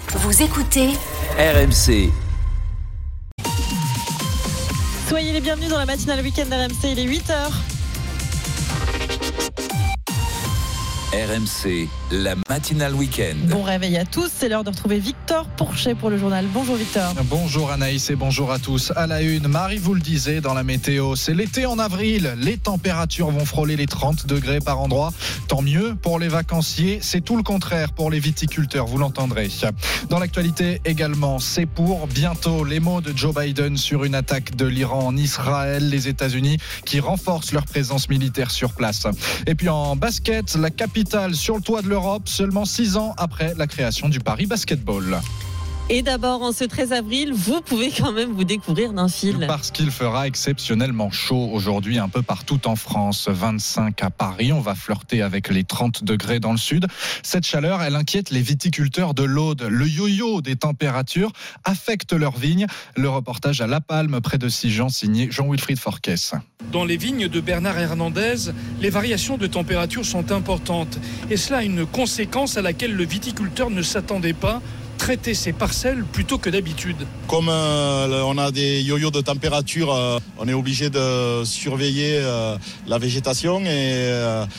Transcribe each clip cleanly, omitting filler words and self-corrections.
Vous écoutez RMC. Soyez les bienvenus dans la matinale week-end d'RMC, il est 8h. RMC, la matinale week-end. Bon réveil à tous, c'est l'heure de retrouver Victor Pourchet pour le journal. Bonjour Victor. Bonjour Anaïs et bonjour à tous. À la une, Marie vous le disait dans la météo, c'est l'été en avril. Les températures vont frôler les 30 degrés par endroit. Tant mieux pour les vacanciers, c'est tout le contraire pour les viticulteurs, vous l'entendrez. Dans l'actualité également, c'est pour bientôt les mots de Joe Biden sur une attaque de l'Iran en Israël, les États-Unis qui renforcent leur présence militaire sur place. Et puis en basket, la capitale sur le toit de l'Europe, seulement 6 ans après la création du Paris Basketball. Et d'abord, en ce 13 avril, vous pouvez quand même vous découvrir d'un fil. Parce qu'il fera exceptionnellement chaud aujourd'hui un peu partout en France. 25 à Paris, on va flirter avec les 30 degrés dans le sud. Cette chaleur, elle inquiète les viticulteurs de l'Aude. Le yo-yo des températures affecte leurs vignes. Le reportage à La Palme, près de Sigean, signé Jean-Wilfried Forquès. Dans les vignes de Bernard Hernandez, les variations de température sont importantes. Et cela a une conséquence à laquelle le viticulteur ne s'attendait pas. Traiter ses parcelles plutôt que d'habitude. Comme on a des yo-yo de température, on est obligé de surveiller la végétation et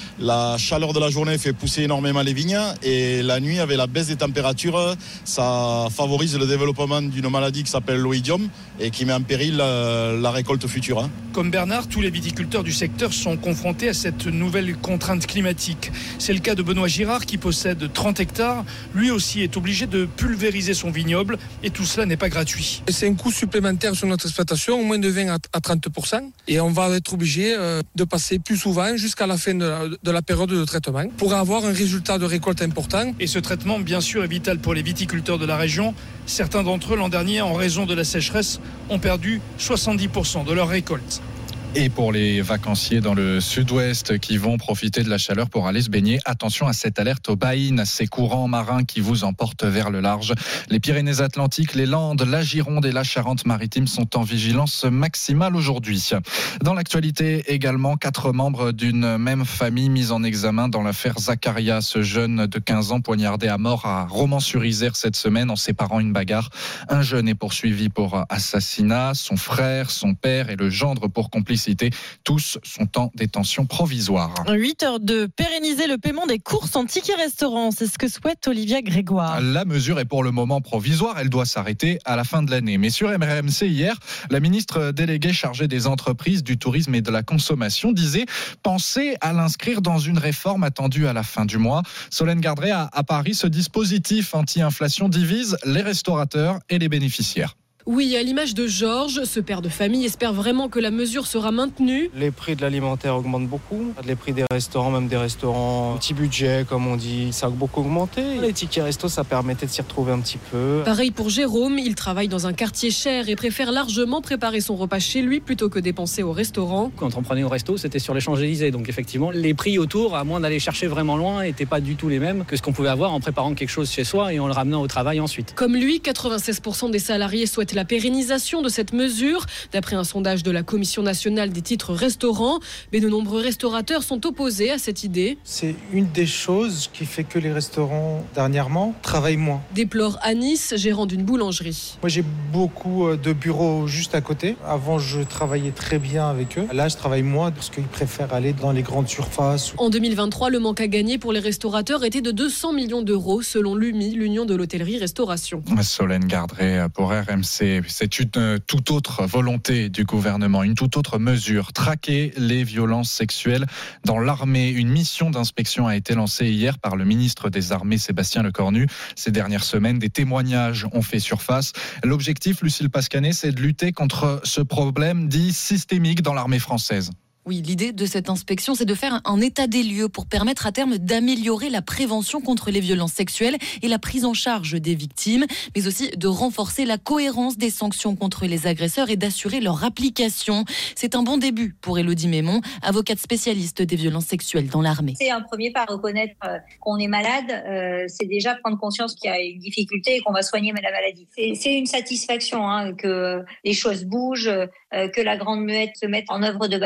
la chaleur de la journée fait pousser énormément les vignes et la nuit avec la baisse des températures, ça favorise le développement d'une maladie qui s'appelle l'oïdium et qui met en péril la récolte future. Comme Bernard, tous les viticulteurs du secteur sont confrontés à cette nouvelle contrainte climatique. C'est le cas de Benoît Girard qui possède 30 hectares. Lui aussi est obligé de pulvériser son vignoble et tout cela n'est pas gratuit. C'est un coût supplémentaire sur notre exploitation, au moins de 20 à 30%. Et on va être obligé de passer plus souvent jusqu'à la fin de la période de traitement pour avoir un résultat de récolte important. Et ce traitement, bien sûr, est vital pour les viticulteurs de la région. Certains d'entre eux, l'an dernier, en raison de la sécheresse, ont perdu 70% de leur récolte. Et pour les vacanciers dans le sud-ouest qui vont profiter de la chaleur pour aller se baigner, attention à cette alerte aux baïnes, ces courants marins qui vous emportent vers le large. Les Pyrénées-Atlantiques, les Landes, la Gironde et la Charente-Maritime sont en vigilance maximale aujourd'hui. Dans l'actualité également, 4 membres d'une même famille mis en examen dans l'affaire Zakaria, ce jeune de 15 ans poignardé à mort à Romans-sur-Isère cette semaine en séparant une bagarre. Un jeune est poursuivi pour assassinat, son frère, son père et le gendre pour complicité. Tous sont en détention provisoire. 8h02, pérenniser le paiement des courses en tickets restaurant, c'est ce que souhaite Olivia Grégoire. La mesure est pour le moment provisoire, elle doit s'arrêter à la fin de l'année. Mais sur RMC hier, la ministre déléguée chargée des entreprises, du tourisme et de la consommation disait penser à l'inscrire dans une réforme attendue à la fin du mois. Solène Gardret, à Paris, ce dispositif anti-inflation divise les restaurateurs et les bénéficiaires. Oui, à l'image de Georges, ce père de famille espère vraiment que la mesure sera maintenue. Les prix de l'alimentaire augmentent beaucoup. Les prix des restaurants, même des restaurants petit budget, comme on dit, ça a beaucoup augmenté. Les tickets resto, ça permettait de s'y retrouver un petit peu. Pareil pour Jérôme, il travaille dans un quartier cher et préfère largement préparer son repas chez lui plutôt que dépenser au restaurant. Quand on prenait au resto, c'était sur les Champs-Élysées. Donc effectivement, les prix autour, à moins d'aller chercher vraiment loin, n'étaient pas du tout les mêmes que ce qu'on pouvait avoir en préparant quelque chose chez soi et en le ramenant au travail ensuite. Comme lui, 96% des salariés souhaitent la pérennisation de cette mesure, d'après un sondage de la Commission nationale des titres restaurants. Mais de nombreux restaurateurs sont opposés à cette idée. C'est une des choses qui fait que les restaurants, dernièrement, travaillent moins. Déplore Anis, gérant d'une boulangerie. Moi, j'ai beaucoup de bureaux juste à côté. Avant, je travaillais très bien avec eux. Là, je travaille moins parce qu'ils préfèrent aller dans les grandes surfaces. En 2023, le manque à gagner pour les restaurateurs était de 200 millions d'euros, selon l'UMI, l'Union de l'hôtellerie-restauration. Solène Gardret pour RMC. C'est une toute autre volonté du gouvernement, une toute autre mesure. Traquer les violences sexuelles dans l'armée. Une mission d'inspection a été lancée hier par le ministre des Armées, Sébastien Lecornu. Ces dernières semaines, des témoignages ont fait surface. L'objectif, Lucille Pascanet, c'est de lutter contre ce problème dit systémique dans l'armée française. Oui, l'idée de cette inspection, c'est de faire un état des lieux pour permettre à terme d'améliorer la prévention contre les violences sexuelles et la prise en charge des victimes, mais aussi de renforcer la cohérence des sanctions contre les agresseurs et d'assurer leur application. C'est un bon début pour Élodie Mémon, avocate spécialiste des violences sexuelles dans l'armée. C'est un premier pas, reconnaître qu'on est malade, c'est déjà prendre conscience qu'il y a une difficulté et qu'on va soigner la maladie. C'est une satisfaction que les choses bougent, que la grande muette se mette en œuvre de bataille, si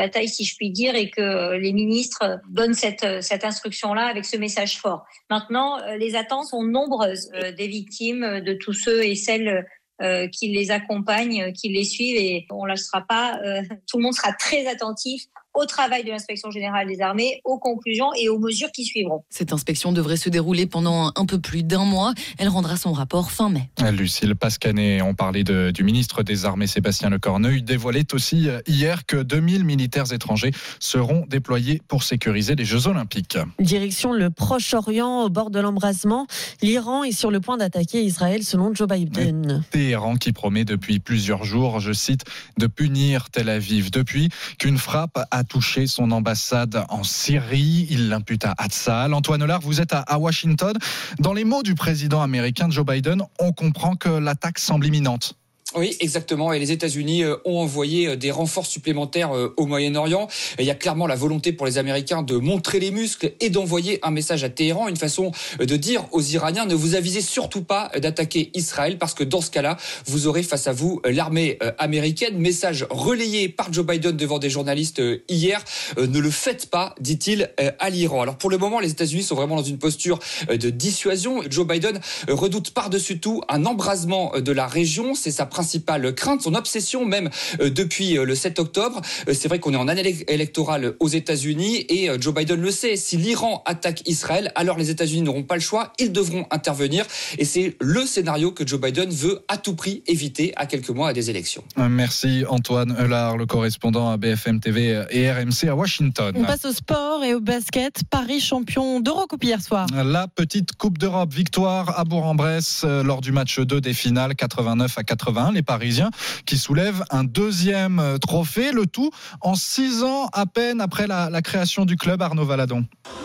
si je puis dire, et que les ministres donnent cette instruction-là avec ce message fort. Maintenant, les attentes sont nombreuses des victimes, de tous ceux et celles qui les accompagnent, qui les suivent, et on ne lâchera pas. Tout le monde sera très attentif au travail de l'Inspection générale des armées, aux conclusions et aux mesures qui suivront. Cette inspection devrait se dérouler pendant un peu plus d'1 mois. Elle rendra son rapport fin mai. Lucille Pascanet, on parlait du ministre des Armées Sébastien Lecornu. Il dévoilait aussi hier que 2000 militaires étrangers seront déployés pour sécuriser les Jeux Olympiques. Direction le Proche-Orient, au bord de l'embrasement. L'Iran est sur le point d'attaquer Israël selon Joe Biden. Téhéran qui promet depuis plusieurs jours, je cite, de punir Tel Aviv. Depuis qu'une frappe a touché son ambassade en Syrie, il l'impute à Hatzal. Antoine Hollard, vous êtes à Washington. Dans les mots du président américain Joe Biden, on comprend que l'attaque semble imminente. Oui, exactement. Et les États-Unis ont envoyé des renforts supplémentaires au Moyen-Orient. Il y a clairement la volonté pour les Américains de montrer les muscles et d'envoyer un message à Téhéran, une façon de dire aux Iraniens ne vous avisez surtout pas d'attaquer Israël parce que dans ce cas-là, vous aurez face à vous l'armée américaine. Message relayé par Joe Biden devant des journalistes hier. Ne le faites pas, dit-il à l'Iran. Alors pour le moment, les États-Unis sont vraiment dans une posture de dissuasion. Joe Biden redoute par-dessus tout un embrasement de la région. C'est sa principale crainte, son obsession même depuis le 7 octobre. C'est vrai qu'on est en année électorale aux États-Unis et Joe Biden le sait. Si l'Iran attaque Israël, alors les États-Unis n'auront pas le choix. Ils devront intervenir et c'est le scénario que Joe Biden veut à tout prix éviter à quelques mois des élections. Merci Antoine Hollard, le correspondant à BFM TV et RMC à Washington. On passe au sport et au basket. Paris champion d'Eurocoupe hier soir. La petite Coupe d'Europe, victoire à Bourg-en-Bresse lors du match 2 des finales, 89-81. Les Parisiens qui soulèvent un deuxième trophée, le tout en 6 ans à peine après la création du club. Arnaud Valadon.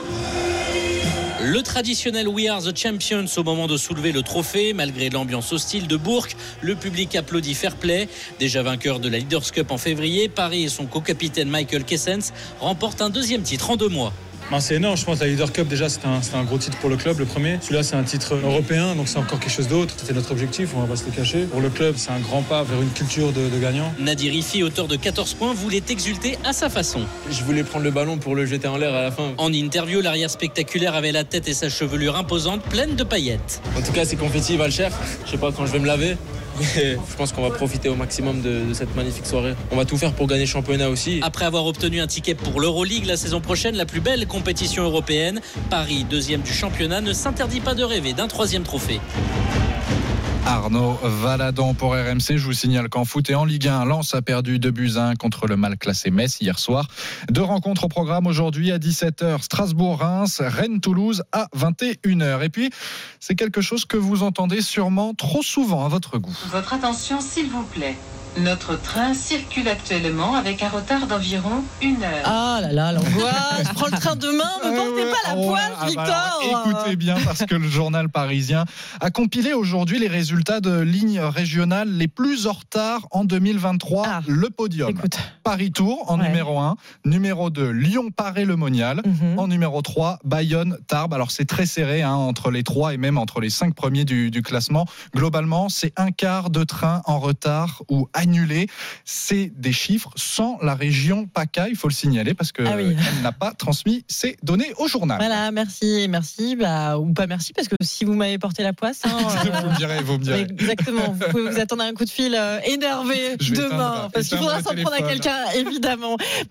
Le traditionnel We Are the Champions au moment de soulever le trophée. Malgré l'ambiance hostile de Bourg, le public applaudit fair play. Déjà vainqueur de la Leaders Cup en février, Paris et son co-capitaine Michael Kessens remportent un deuxième titre en 2 mois. C'est énorme, je pense. La Leader Cup, déjà, c'est un gros titre pour le club, le premier. Celui-là, c'est un titre européen, donc c'est encore quelque chose d'autre. C'était notre objectif, on va pas se le cacher. Pour le club, c'est un grand pas vers une culture de gagnant. Nadir Rifi, auteur de 14 points, voulait exulter à sa façon. Je voulais prendre le ballon pour le jeter en l'air à la fin. En interview, l'arrière spectaculaire avait la tête et sa chevelure imposante, pleine de paillettes. En tout cas, c'est confetti, il va le chef. Je sais pas quand je vais me laver. Mais je pense qu'on va profiter au maximum de cette magnifique soirée. On va tout faire pour gagner le championnat aussi. Après avoir obtenu un ticket pour l'Euroleague la saison prochaine, la plus belle compétition européenne, Paris, deuxième du championnat, ne s'interdit pas de rêver d'un 3e trophée. Arnaud Valadon pour RMC. Je vous signale qu'en foot et en Ligue 1, Lens a perdu 2-1 contre le mal classé Metz hier soir. 2 rencontres au programme aujourd'hui à 17h. Strasbourg-Reims, Rennes-Toulouse à 21h. Et puis, c'est quelque chose que vous entendez sûrement trop souvent à votre goût. Votre attention, s'il vous plaît. Notre train circule actuellement avec un retard d'environ 1 heure. Ah là là, l'angoisse. Je prends le train demain, ne portez pas la poisse, Victor. Écoutez bien, parce que le journal parisien a compilé aujourd'hui les résultats de lignes régionales les plus en retard en 2023. Le podium. Écoute. Paris-Tours en numéro 1, numéro 2, Lyon-Paris-le-Monial, en numéro 3, Bayonne-Tarbes. Alors c'est très serré entre les 3 et même entre les 5 premiers du classement. Globalement, c'est un quart de train en retard ou annulé. C'est des chiffres sans la région PACA, il faut le signaler, parce qu'elle n'a pas transmis ces données au journal. Voilà, merci, ou pas merci, parce que si vous m'avez porté la poisse... vous me direz. Exactement, vous pouvez vous attendre à un coup de fil énervé demain, parce qu'il faudra s'en prendre à quelqu'un, évidemment.